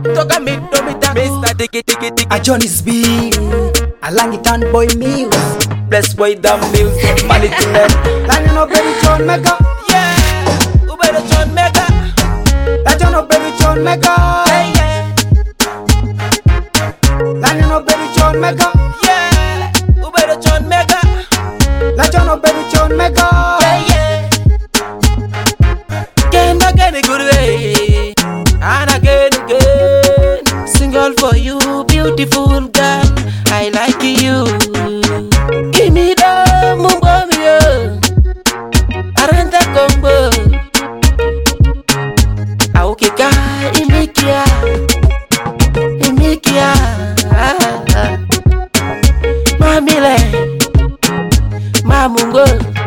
toka mi Mr. Tiki Tiki Tiki A Johnny's B, a Langitan boy me. Bless boy the music, money to them. Lani no baby John Mega. Yeah, Ubero John Mega. Lani no baby John Mega. Yeah, yeah. Lani no baby John Mega. Yeah, Ubero John Mega. Lani no baby John Mega. Yeah, yeah. Came back in a good way, and again. Single for you, beautiful girl, I like you. Give me the mumbo mio, aranta combo. Aukika imikia, mamile, mamungo,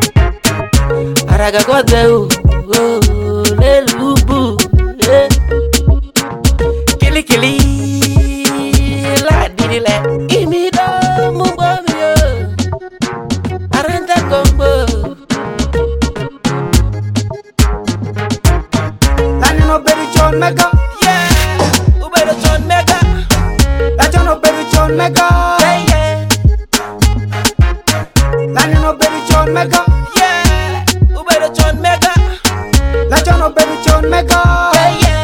araga kodeu, lelubu, kili kili. Give me the mumbo mio, aranta combo. Lani no baby John Mega. Yeah, Ubero John Mega. Lani no baby John Mega. Yeah, yeah. Lani no baby John Mega. Yeah, Ubero John Mega. Lani no baby John Mega. Yeah, yeah.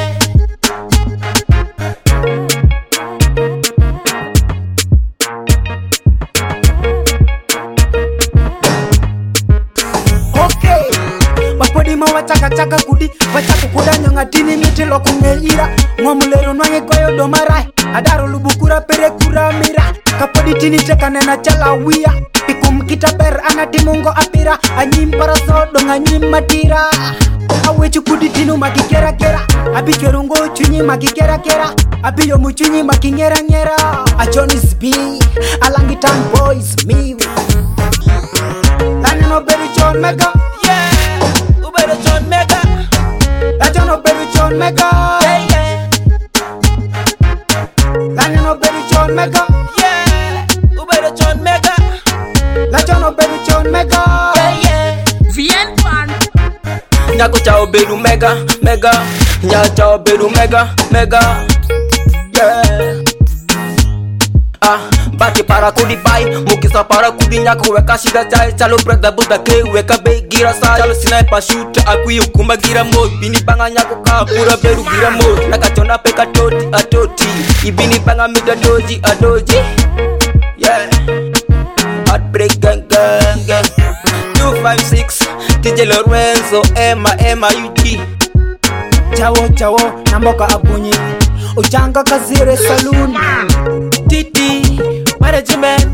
Chaka kudi wachaku kuda nyonga tini miti lo kungeira ngomulero nwange koyo domarai adaro lubukura pere kura mira kapodi tini teka nena chala wia pikum kita ber anatimungo apira anyim para sodo nganyim matira awechu kudi tinu makikera kera abikerungo chunyi makikera kera abiyo muchunyi makingera ngera a Johnny's B a Langitan boys me Lani no baby John Mega. John Mega. Lani no baby John Mega. Yeah, yeah. Lani no baby John Mega. Yeah, Ubero John Mega. Lani no baby John Mega. Yeah, yeah. Vien pan. Nyako chao beru mega, mega. Nyako chao beru mega, mega. Yeah. Baki para kudi bai, mukisa para kudi nyako weka shida chai. Chalo brother buda ke weka be gira sai. Chalo sniper shoot akui ukuma gira mo. Bini banga nyako ka pura beru gira mo. Nakachona peka toti atoti. Ibini banga mida doji adoji. Yeah. Heartbreak gang gang gang. 256 DJ Lorenzo Emma UT. Chawo namboka abunyi Uchanga kazire saloon Titi management